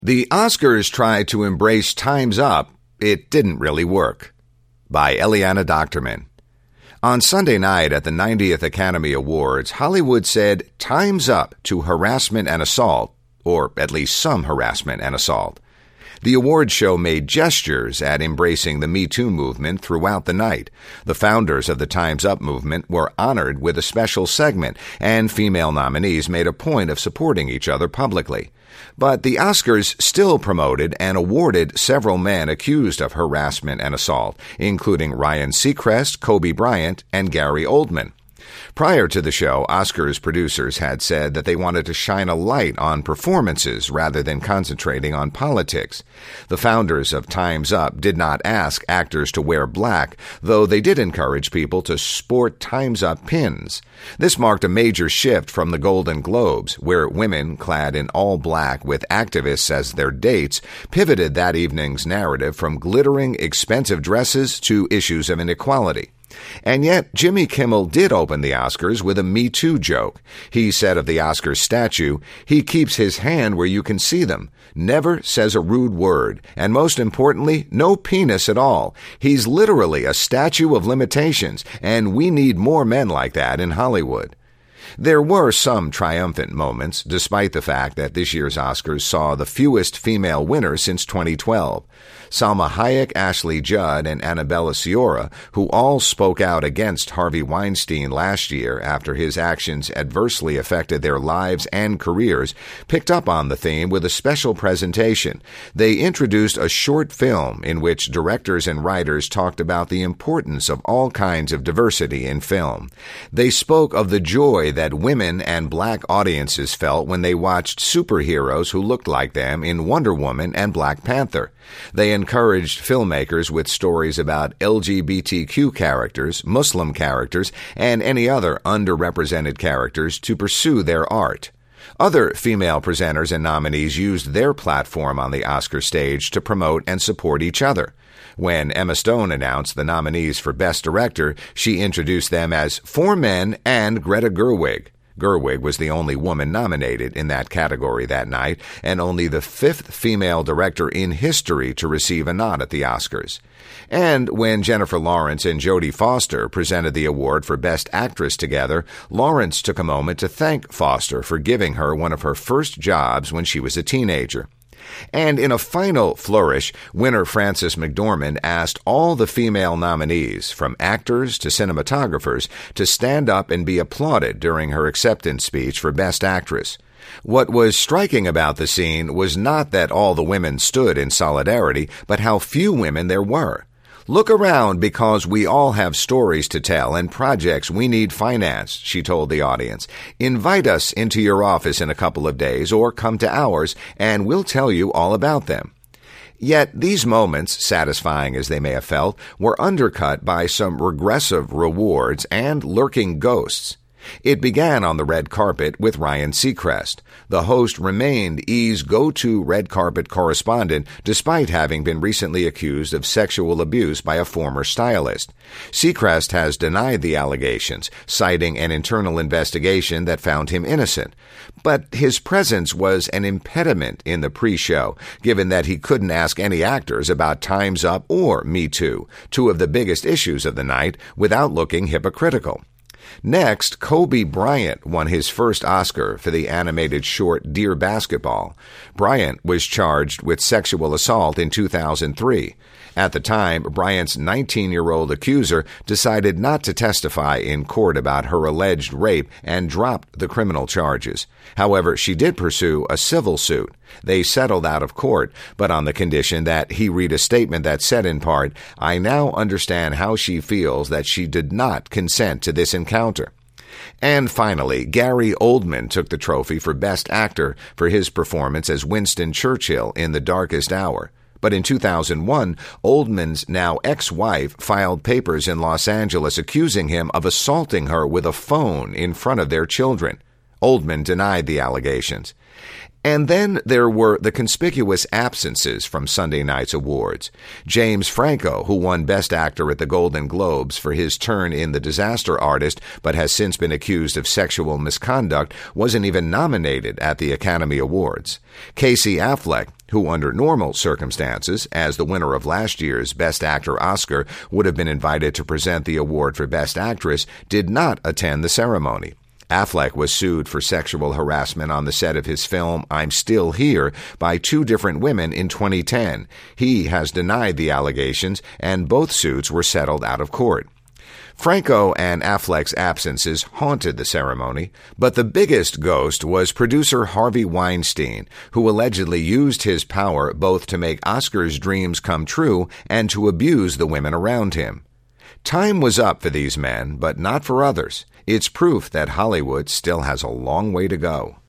The Oscars tried to embrace Time's Up. It didn't really work. By Eliana Docterman. On Sunday night at the 90th Academy Awards, Hollywood said time's up to harassment and assault, or at least some harassment and assault. The awards show made gestures at embracing the Me Too movement throughout the night. The founders of the Time's Up movement were honored with a special segment, and female nominees made a point of supporting each other publicly. But the Oscars still promoted and awarded several men accused of harassment and assault, including Ryan Seacrest, Kobe Bryant, and Gary Oldman. Prior to the show, Oscars producers had said that they wanted to shine a light on performances rather than concentrating on politics. The founders of Time's Up did not ask actors to wear black, though they did encourage people to sport Time's Up pins. This marked a major shift from the Golden Globes, where women clad in all black with activists as their dates pivoted that evening's narrative from glittering, expensive dresses to issues of inequality. And yet, Jimmy Kimmel did open the Oscars with a Me Too joke. He said of the Oscars statue, he keeps his hand where you can see them, never says a rude word, and most importantly, no penis at all. He's literally a statue of limitations, and we need more men like that in Hollywood. There were some triumphant moments, despite the fact that this year's Oscars saw the fewest female winners since 2012. Salma Hayek, Ashley Judd, and Annabella Sciorra, who all spoke out against Harvey Weinstein last year after his actions adversely affected their lives and careers, picked up on the theme with a special presentation. They introduced a short film in which directors and writers talked about the importance of all kinds of diversity in film. They spoke of the joy that women and black audiences felt when they watched superheroes who looked like them in Wonder Woman and Black Panther. They encouraged filmmakers with stories about LGBTQ characters, Muslim characters, and any other underrepresented characters to pursue their art. Other female presenters and nominees used their platform on the Oscar stage to promote and support each other. When Emma Stone announced the nominees for Best Director, she introduced them as 4 men and Greta Gerwig. Gerwig was the only woman nominated in that category that night, and only the 5th female director in history to receive a nod at the Oscars. And when Jennifer Lawrence and Jodie Foster presented the award for Best Actress together, Lawrence took a moment to thank Foster for giving her one of her first jobs when she was a teenager. And in a final flourish, winner Frances McDormand asked all the female nominees, from actors to cinematographers, to stand up and be applauded during her acceptance speech for Best Actress. What was striking about the scene was not that all the women stood in solidarity, but how few women there were. Look around because we all have stories to tell and projects we need financed, she told the audience. Invite us into your office in a couple of days or come to ours and we'll tell you all about them. Yet these moments, satisfying as they may have felt, were undercut by some regressive rewards and lurking ghosts. It began on the red carpet with Ryan Seacrest. The host remained E's go-to red carpet correspondent despite having been recently accused of sexual abuse by a former stylist. Seacrest has denied the allegations, citing an internal investigation that found him innocent. But his presence was an impediment in the pre-show, given that he couldn't ask any actors about Time's Up or Me Too, 2 of the biggest issues of the night, without looking hypocritical. Next, Kobe Bryant won his first Oscar for the animated short Dear Basketball. Bryant was charged with sexual assault in 2003. At the time, Bryant's 19-year-old accuser decided not to testify in court about her alleged rape and dropped the criminal charges. However, she did pursue a civil suit. They settled out of court, but on the condition that he read a statement that said in part, "I now understand how she feels that she did not consent to this encounter." And finally, Gary Oldman took the trophy for Best Actor for his performance as Winston Churchill in The Darkest Hour. But in 2001, Oldman's now ex-wife filed papers in Los Angeles accusing him of assaulting her with a phone in front of their children. Oldman denied the allegations. And then there were the conspicuous absences from Sunday night's awards. James Franco, who won Best Actor at the Golden Globes for his turn in The Disaster Artist, but has since been accused of sexual misconduct, wasn't even nominated at the Academy Awards. Casey Affleck, who under normal circumstances, as the winner of last year's Best Actor Oscar would have been invited to present the award for Best Actress, did not attend the ceremony. Affleck was sued for sexual harassment on the set of his film I'm Still Here by 2 different women in 2010. He has denied the allegations, and both suits were settled out of court. Franco and Affleck's absences haunted the ceremony, but the biggest ghost was producer Harvey Weinstein, who allegedly used his power both to make Oscar's dreams come true and to abuse the women around him. Time was up for these men, but not for others. It's proof that Hollywood still has a long way to go.